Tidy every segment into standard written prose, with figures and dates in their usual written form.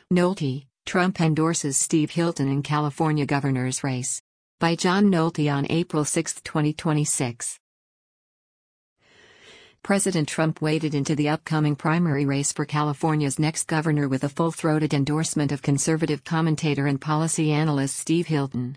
Nolte, Trump endorses Steve Hilton in California governor's race. By John Nolte on April 6, 2026. President Trump waded into the upcoming primary race for California's next governor with a full-throated endorsement of conservative commentator and policy analyst Steve Hilton.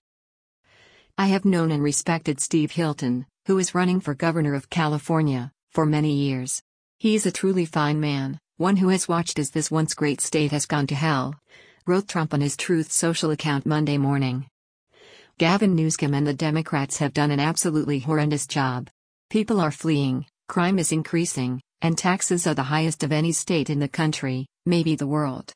I have known and respected Steve Hilton, who is running for governor of California, for many years. He's a truly fine man, one who has watched as this once great state has gone to hell, wrote Trump on his Truth Social account Monday morning. Gavin Newsom and the Democrats have done an absolutely horrendous job. People are fleeing, crime is increasing, and taxes are the highest of any state in the country, maybe the world.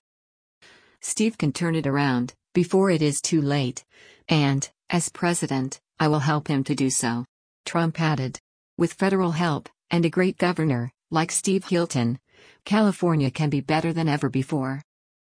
Steve can turn it around, before it is too late. And, as president, I will help him to do so. Trump added. With federal help, and a great governor, like Steve Hilton, California can be better than ever before.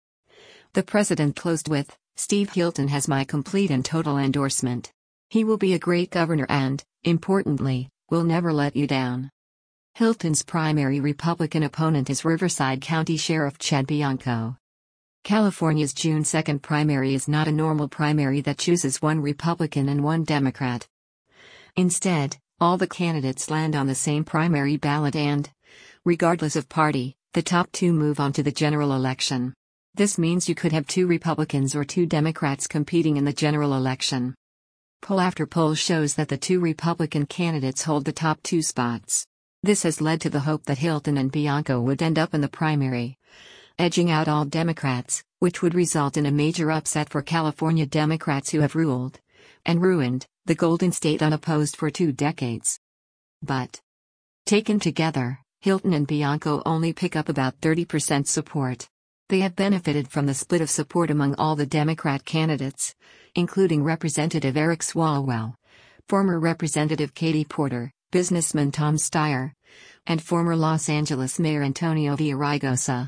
The president closed with, Steve Hilton has my complete and total endorsement. He will be a great governor and, importantly, will never let you down. Hilton's primary Republican opponent is Riverside County Sheriff Chad Bianco. California's June 2 primary is not a normal primary that chooses one Republican and one Democrat. Instead, all the candidates land on the same primary ballot and, regardless of party, the top two move on to the general election. This means you could have two Republicans or two Democrats competing in the general election. Poll after poll shows that the two Republican candidates hold the top two spots. This has led to the hope that Hilton and Bianco would end up in the primary, edging out all Democrats, which would result in a major upset for California Democrats who have ruled and ruined the Golden State unopposed for 2 decades. But, taken together, Hilton and Bianco only pick up about 30% support. They have benefited from the split of support among all the Democrat candidates, including Representative Eric Swalwell, former Representative Katie Porter, businessman Tom Steyer, and former Los Angeles Mayor Antonio Villaraigosa.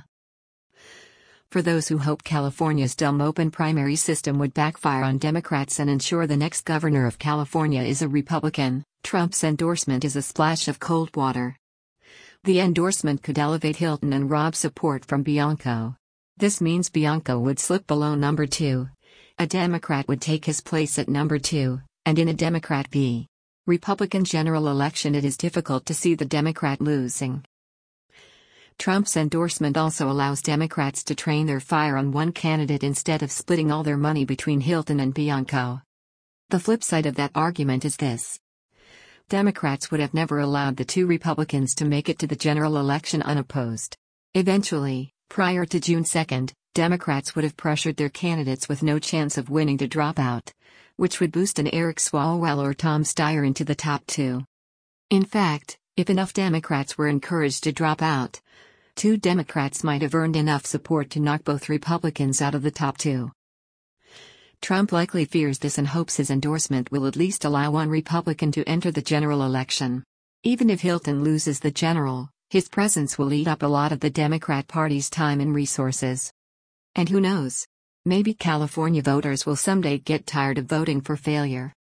For those who hope California's dumb open primary system would backfire on Democrats and ensure the next governor of California is a Republican, Trump's endorsement is a splash of cold water. The endorsement could elevate Hilton and rob support from Bianco. This means Bianco would slip below number 2. A Democrat would take his place at number 2, and in a Democrat v. Republican general election it is difficult to see the Democrat losing. Trump's endorsement also allows Democrats to train their fire on one candidate instead of splitting all their money between Hilton and Bianco. The flip side of that argument is this. Democrats would have never allowed the two Republicans to make it to the general election unopposed. Eventually, prior to June 2, Democrats would have pressured their candidates with no chance of winning to drop out, which would boost an Eric Swalwell or Tom Steyer into the top 2. In fact, if enough Democrats were encouraged to drop out, 2 Democrats might have earned enough support to knock both Republicans out of the top 2. Trump likely fears this and hopes his endorsement will at least allow one Republican to enter the general election. Even if Hilton loses the general, his presence will eat up a lot of the Democrat Party's time and resources. And who knows? Maybe California voters will someday get tired of voting for failure.